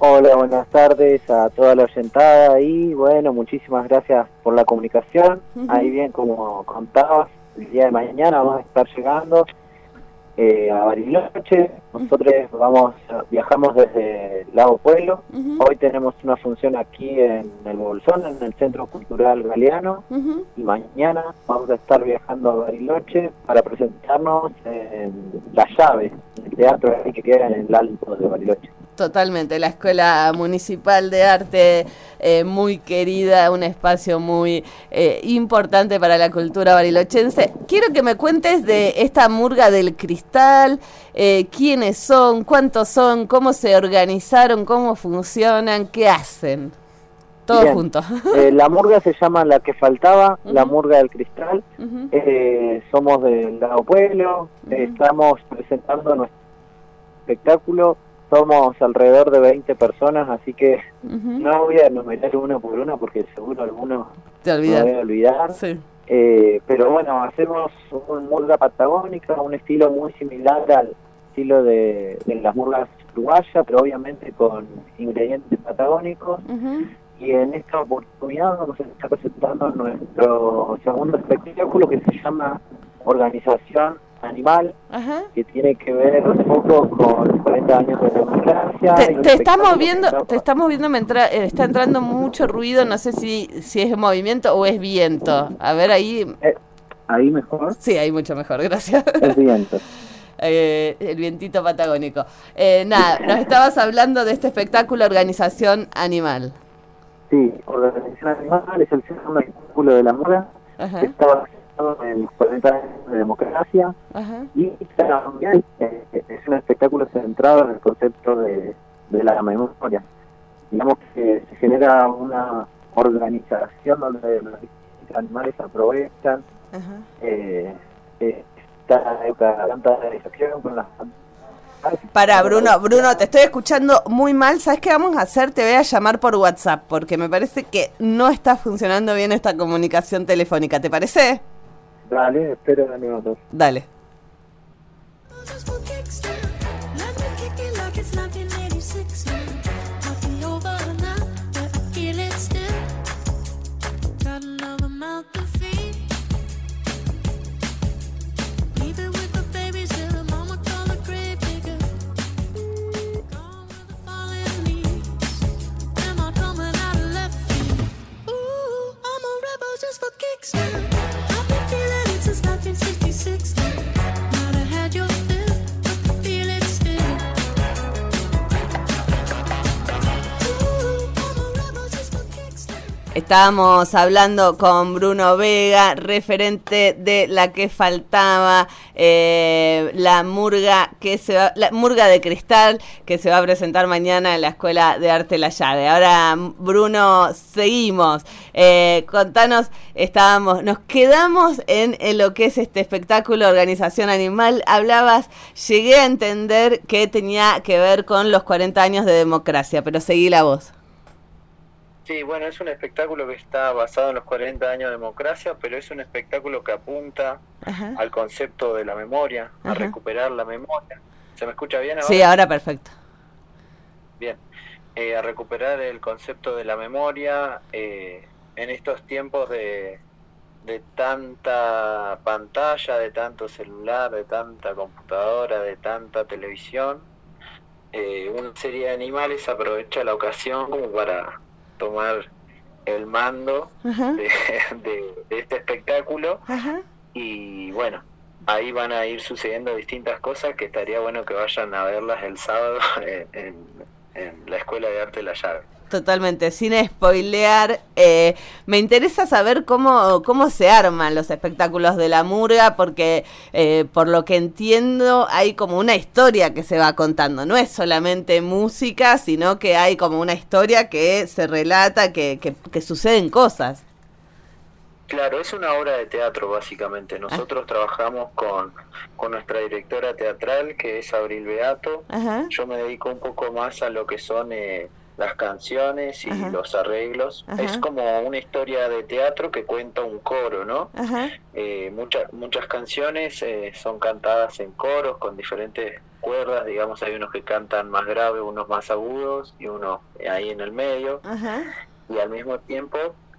Hola, buenas tardes a toda la oyentada y bueno, muchísimas gracias por la comunicación. Ahí bien, como contabas, el día de mañana vamos a estar llegando a Bariloche. Nosotros viajamos desde Lago Pueblo. Hoy tenemos una función aquí en el Bolsón, en el Centro Cultural Galeano, y mañana vamos a estar viajando a Bariloche para presentarnos en La Llave, el teatro que queda en el Alto de Bariloche. Totalmente, la Escuela Municipal de Arte, muy querida, un espacio muy importante para la cultura barilochense. Quiero que me cuentes de esta Murga del Cristal, quiénes son, cuántos son, cómo se organizaron, cómo funcionan, qué hacen. Todos juntos. La murga se llama La que Faltaba, la Murga del Cristal. Somos del Lago Pueblo, estamos presentando nuestro espectáculo. Somos alrededor de 20 personas, así que no voy a enumerar uno por uno porque seguro algunos me voy a olvidar. Sí. Pero bueno, hacemos una murga patagónica, un estilo muy similar al estilo de las murgas uruguayas, pero obviamente con ingredientes patagónicos. Y en esta oportunidad vamos a estar presentando nuestro segundo espectáculo que se llama Organización Animal, que tiene que ver un poco con los 40 años de democracia. Te estamos viendo, está entrando mucho ruido, no sé si es movimiento o es viento. A ver ahí. ¿Ahí mejor? Sí, ahí mucho mejor, gracias. Es viento. El vientito patagónico. Nada, nos estabas hablando de este espectáculo Organización Animal. Sí, Organización Animal es el segundo espectáculo de la murga, que estaba en los 40 años de democracia, y también es un espectáculo centrado en el concepto de la memoria. Digamos que se genera una organización donde los animales aprovechan esta época de tanta organización con las... Para Bruno, te estoy escuchando muy mal. ¿Sabes qué vamos a hacer? Te voy a llamar por WhatsApp porque me parece que no está funcionando bien esta comunicación telefónica. ¿Te parece? Dale, espero de nuevo. Dale. Estábamos hablando con Bruno Vega, referente de La que Faltaba, la murga de Cristal, que se va a presentar mañana en la Escuela de Arte La Llave. Ahora, Bruno, seguimos. Contanos, nos quedamos en lo que es este espectáculo Organización Animal. Hablabas, llegué a entender que tenía que ver con los 40 años de democracia, pero seguí la voz. Sí, bueno, es un espectáculo que está basado en los 40 años de democracia, pero es un espectáculo que apunta al concepto de la memoria, a recuperar la memoria. ¿Se me escucha bien ahora? Sí, ahora perfecto. Bien, a recuperar el concepto de la memoria en estos tiempos de tanta pantalla, de tanto celular, de tanta computadora, de tanta televisión. Una serie de animales aprovecha la ocasión como para tomar el mando de este espectáculo. Y bueno, ahí van a ir sucediendo distintas cosas que estaría bueno que vayan a verlas el sábado en la Escuela de Arte La Llave. Totalmente, sin spoilear, me interesa saber cómo se arman los espectáculos de la murga, porque por lo que entiendo hay como una historia que se va contando, no es solamente música, sino que hay como una historia que se relata, que suceden cosas. Claro, es una obra de teatro básicamente. Nosotros trabajamos con nuestra directora teatral, que es Abril Beato. Yo me dedico un poco más a lo que son las canciones y Ajá. los arreglos. Ajá. Es como una historia de teatro que cuenta un coro, ¿no? Ajá. Muchas canciones son cantadas en coros con diferentes cuerdas, digamos, hay unos que cantan más grave, unos más agudos y unos ahí en el medio. Ajá. Y al mismo tiempo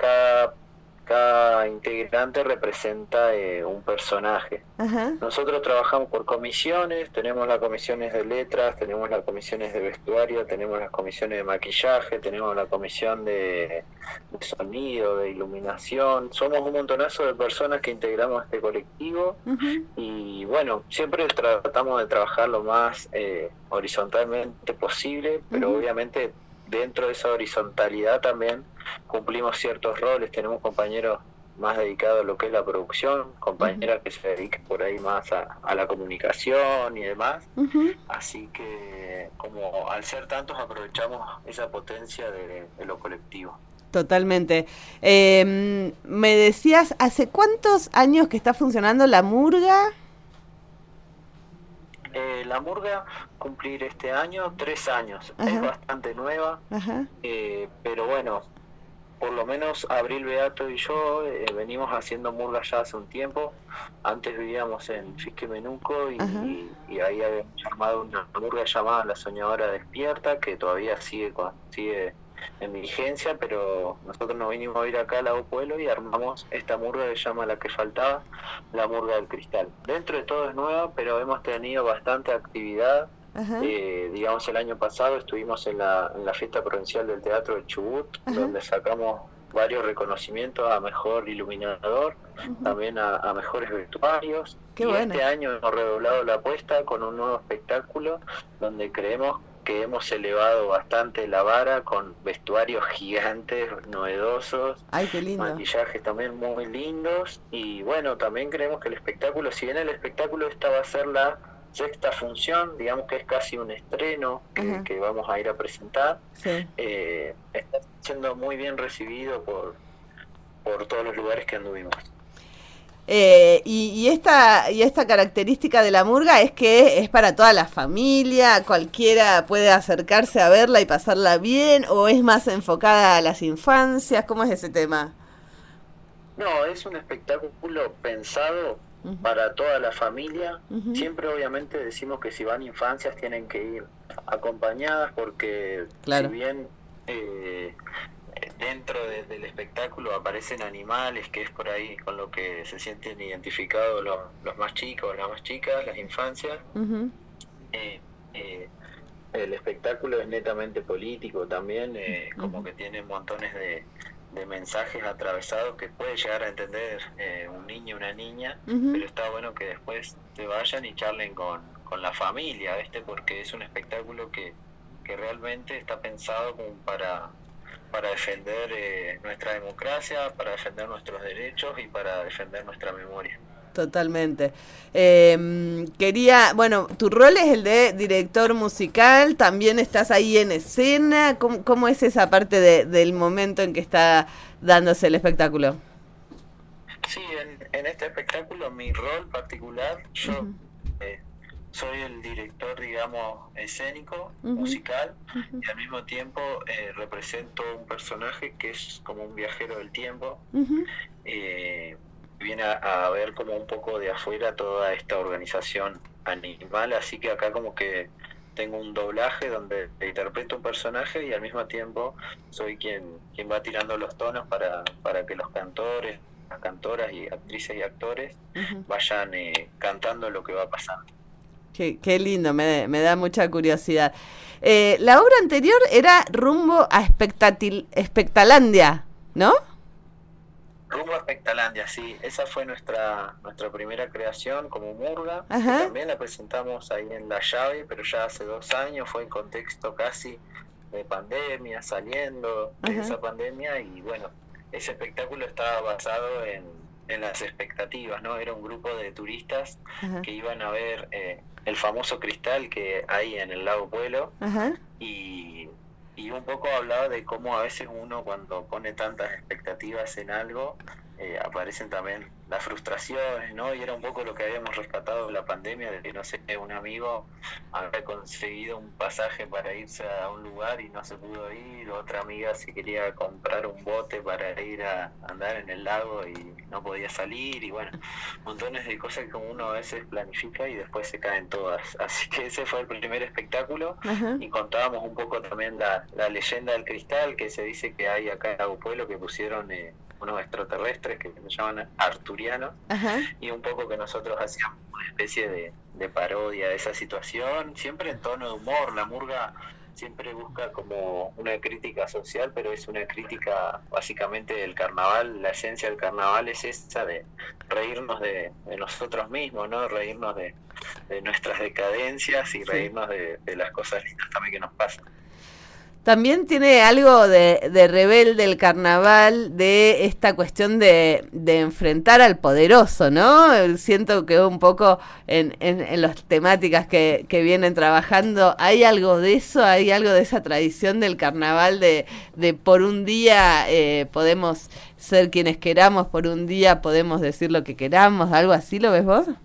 cada integrante representa un personaje. Ajá. Nosotros trabajamos por comisiones, tenemos las comisiones de letras, tenemos las comisiones de vestuario, tenemos las comisiones de maquillaje, tenemos la comisión de sonido, de iluminación. Somos un montonazo de personas que integramos este colectivo. Uh-huh. Y bueno, siempre tratamos de trabajar lo más horizontalmente posible, pero Uh-huh. obviamente dentro de esa horizontalidad también cumplimos ciertos roles. Tenemos compañeros más dedicados a lo que es la producción, compañeras que se dedican por ahí más a la comunicación y demás. Uh-huh. Así que como al ser tantos aprovechamos esa potencia de lo colectivo. Totalmente. Me decías, ¿hace cuántos años que está funcionando la murga? La murga cumplir este año 3 años. Ajá. Es bastante nueva. Ajá. Pero bueno, por lo menos Abril Beato y yo venimos haciendo murga ya hace un tiempo. Antes vivíamos en Fisquemenuco y ahí habíamos armado una murga llamada La Soñadora Despierta, que todavía sigue en vigencia, pero nosotros nos vinimos a ir acá al Lago Pueblo y armamos esta murga que se llama La que faltaba, la Murga del Cristal. Dentro de todo es nueva, pero hemos tenido bastante actividad. Digamos, el año pasado estuvimos en la fiesta provincial del Teatro de Chubut, donde sacamos varios reconocimientos a mejor iluminador, también a mejores vestuarios. Qué y bueno. Este año hemos redoblado la apuesta con un nuevo espectáculo donde creemos que hemos elevado bastante la vara con vestuarios gigantes, novedosos. Ay, qué lindo. Maquillajes también muy lindos. Y bueno, también creemos que el espectáculo, si bien el espectáculo esta va a ser la 6ª función, digamos que es casi un estreno que vamos a ir a presentar, sí. Está siendo muy bien recibido por todos los lugares que anduvimos. Y esta característica de la murga es que es para toda la familia, cualquiera puede acercarse a verla y pasarla bien, o es más enfocada a las infancias. ¿Cómo es ese tema? No, es un espectáculo pensado para toda la familia. Siempre obviamente decimos que si van infancias tienen que ir acompañadas porque claro. Si bien dentro del espectáculo aparecen animales, que es por ahí con lo que se sienten identificados los más chicos, las más chicas, las infancias. El espectáculo es netamente político también, como que tiene montones de mensajes atravesados que puede llegar a entender un niño o una niña, pero está bueno que después se vayan y charlen con la familia, ¿viste? Porque es un espectáculo que realmente está pensado como para defender nuestra democracia, para defender nuestros derechos y para defender nuestra memoria. Totalmente. Bueno, tu rol es el de director musical, también estás ahí en escena. ¿Cómo es esa parte del momento en que está dándose el espectáculo? Sí, en este espectáculo mi rol particular, yo soy el director, digamos, escénico, musical, y al mismo tiempo represento un personaje que es como un viajero del tiempo. Viene a ver como un poco de afuera toda esta organización animal, así que acá como que tengo un doblaje donde interpreto un personaje y al mismo tiempo soy quien va tirando los tonos para que los cantores, las cantoras y actrices y actores vayan cantando lo que va pasando. Qué lindo, me da mucha curiosidad. La obra anterior era Rumbo a Espectalandia, ¿no? Rumbo a Espectalandia, sí. Esa fue nuestra primera creación como murga. También la presentamos ahí en La Llave, pero ya hace 2 años, fue en contexto casi de pandemia, saliendo de esa pandemia, y bueno, ese espectáculo estaba basado en las expectativas, ¿no? Era un grupo de turistas que iban a ver el famoso cristal que hay en el Lago Pueblo, y un poco hablaba de cómo a veces uno cuando pone tantas expectativas en algo aparecen también las frustraciones, ¿no? Y era un poco lo que habíamos rescatado de la pandemia, de que, no sé, un amigo había conseguido un pasaje para irse a un lugar y no se pudo ir, otra amiga se quería comprar un bote para ir a andar en el lago y no podía salir, y bueno, montones de cosas que uno a veces planifica y después se caen todas. Así que ese fue el primer espectáculo. Ajá. Y contábamos un poco también la leyenda del cristal, que se dice que hay acá en Lago Pueblo, que pusieron unos extraterrestres que se llaman arturianos, Ajá. y un poco que nosotros hacíamos una especie de parodia de esa situación, siempre en tono de humor. La murga siempre busca como una crítica social, pero es una crítica básicamente del carnaval. La esencia del carnaval es esa de reírnos de nosotros mismos, ¿no? Reírnos de nuestras decadencias y reírnos de las cosas lindas también que nos pasan. También tiene algo de rebelde el carnaval, de esta cuestión de enfrentar al poderoso, ¿no? Siento que un poco en las temáticas que vienen trabajando, ¿hay algo de eso? ¿Hay algo de esa tradición del carnaval de por un día podemos ser quienes queramos, por un día podemos decir lo que queramos? ¿Algo así lo ves vos?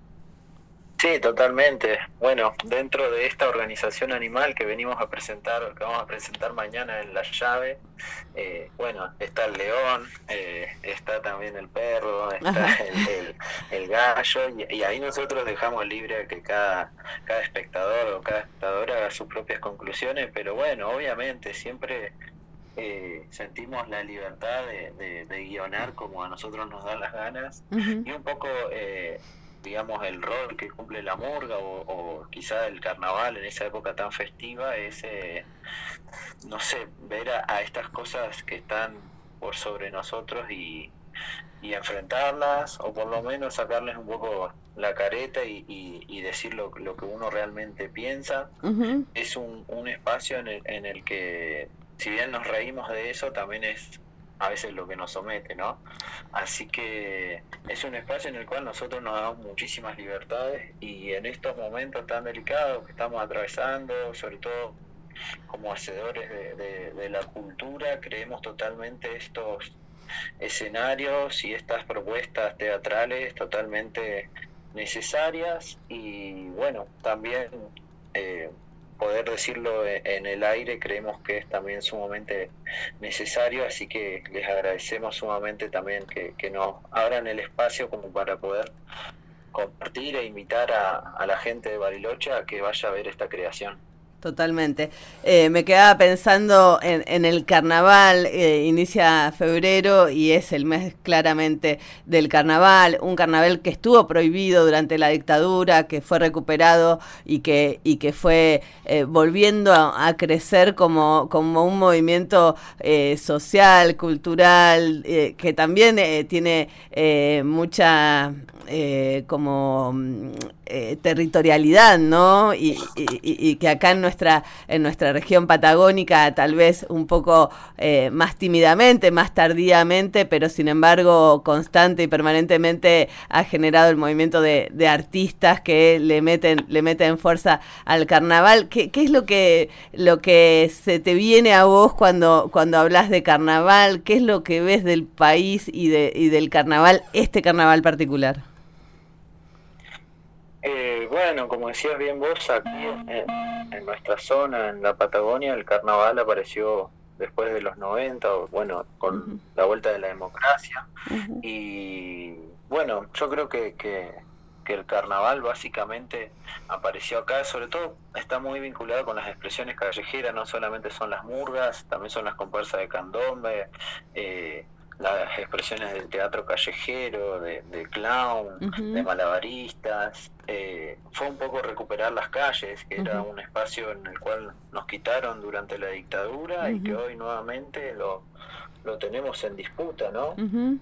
Sí, totalmente. Bueno, dentro de esta organización animal que venimos a presentar, que vamos a presentar mañana en La Llave, bueno, está el león, está también el perro, está el gallo, y ahí nosotros dejamos libre a que cada espectador o cada espectadora haga sus propias conclusiones, pero bueno, obviamente siempre sentimos la libertad de guionar como a nosotros nos dan las ganas, y un poco digamos, el rol que cumple la murga o quizá el carnaval en esa época tan festiva es, no sé, ver a estas cosas que están por sobre nosotros y enfrentarlas, o por lo menos sacarles un poco la careta y decir lo que uno realmente piensa. Es un espacio en el que, si bien nos reímos de eso, también es a veces lo que nos somete, ¿no? Así que es un espacio en el cual nosotros nos damos muchísimas libertades, y en estos momentos tan delicados que estamos atravesando, sobre todo como hacedores de la cultura, creemos totalmente estos escenarios y estas propuestas teatrales totalmente necesarias, y bueno, también poder decirlo en el aire creemos que es también sumamente necesario, así que les agradecemos sumamente también que nos abran el espacio como para poder compartir e invitar a la gente de Bariloche a que vaya a ver esta creación. Totalmente. Me quedaba pensando en el carnaval, inicia febrero y es el mes claramente del carnaval, un carnaval que estuvo prohibido durante la dictadura, que fue recuperado y que fue volviendo a crecer como un movimiento social, cultural, que también tiene mucha territorialidad, ¿no? Y que acá en nuestra región patagónica, tal vez un poco más tímidamente, más tardíamente, pero sin embargo constante y permanentemente ha generado el movimiento de artistas que le meten fuerza al carnaval. ¿Qué es lo que se te viene a vos cuando hablas de carnaval? ¿Qué es lo que ves del país y del carnaval, este carnaval particular? Bueno, como decías bien vos, aquí en nuestra zona, en la Patagonia, el carnaval apareció después de los 90, bueno, con la vuelta de la democracia. Y bueno, yo creo que el carnaval básicamente apareció acá, sobre todo está muy vinculado con las expresiones callejeras, no solamente son las murgas, también son las comparsas de candombe, las expresiones del teatro callejero, de clown, de malabaristas. Fue un poco recuperar las calles, que era un espacio en el cual nos quitaron durante la dictadura y que hoy nuevamente lo tenemos en disputa, ¿no?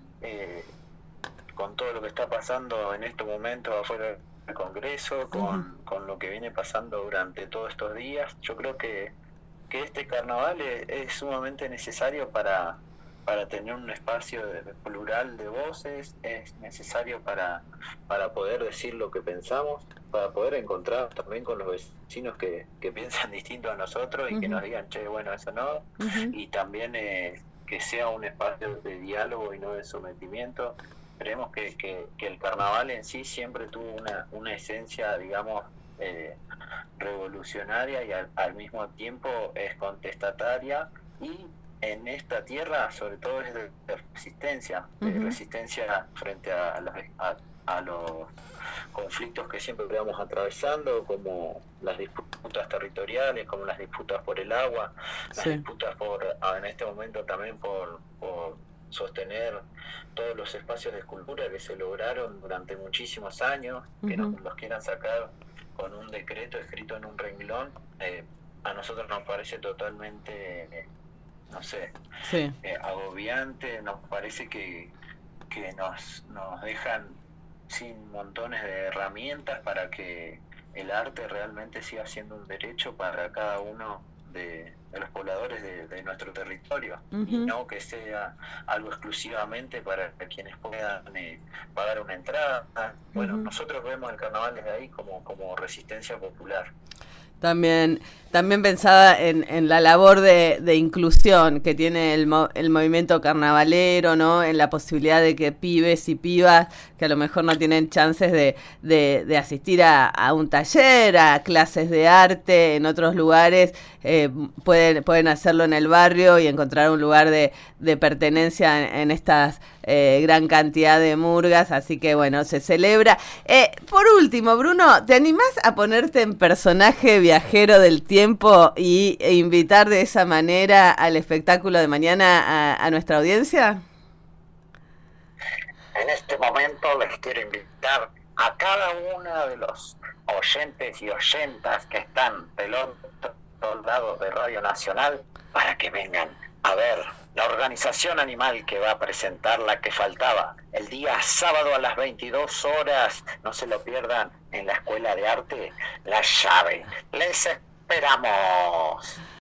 Con todo lo que está pasando en estos momentos afuera del Congreso, con lo que viene pasando durante todos estos días, yo creo que este carnaval es sumamente necesario para tener un espacio plural de voces, es necesario para poder decir lo que pensamos, para poder encontrar también con los vecinos que piensan distinto a nosotros y que nos digan, che, bueno, eso no, y también que sea un espacio de diálogo y no de sometimiento. Creemos que el carnaval en sí siempre tuvo una esencia, digamos, revolucionaria y al mismo tiempo es contestataria, y en esta tierra sobre todo es de resistencia, resistencia frente a los conflictos que siempre vamos atravesando, como las disputas territoriales, como las disputas por el agua, las disputas en este momento también por sostener todos los espacios de escultura que se lograron durante muchísimos años, que nos los quieran sacar con un decreto escrito en un renglón. A nosotros nos parece totalmente, no sé, agobiante. Nos parece que nos dejan sin montones de herramientas para que el arte realmente siga siendo un derecho para cada uno de los pobladores de nuestro territorio, y no que sea algo exclusivamente para quienes puedan pagar una entrada. Bueno, nosotros vemos el carnaval desde ahí como resistencia popular. También pensaba en la labor de inclusión que tiene el movimiento carnavalero, ¿no? En la posibilidad de que pibes y pibas que a lo mejor no tienen chances de asistir a un taller, a clases de arte en otros lugares, pueden hacerlo en el barrio y encontrar un lugar de pertenencia en estas gran cantidad de murgas. Así que bueno, se celebra. Por último, Bruno, ¿te animás a ponerte en personaje viajero del tiempo e invitar de esa manera al espectáculo de mañana a nuestra audiencia? En este momento les quiero invitar a cada uno de los oyentes y oyentas que están del otro lado de Radio Nacional para que vengan a ver la organización animal que va a presentar La que Faltaba el día sábado a las 22 horas. No se lo pierdan, en la Escuela de Arte La Llave. Les esperamos.